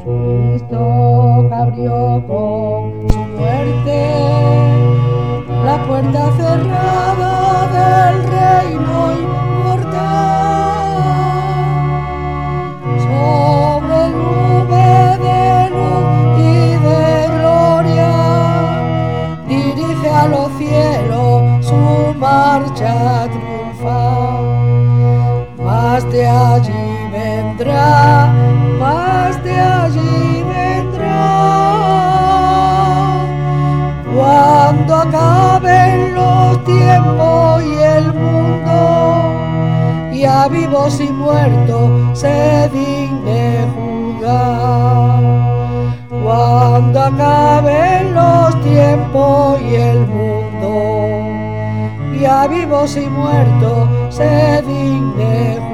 Cristo que abrió con su muerte la puerta cerrada del reino inmortal. Sobre nube de luz y de gloria dirige a los cielos su marcha triunfal. Más de allí vendrá, más de allí vendrá, cuando acaben los tiempos y el mundo, y a vivos y muertos se digne juzgar. Cuando acaben los tiempos y el mundo, y a vivos y muertos se digne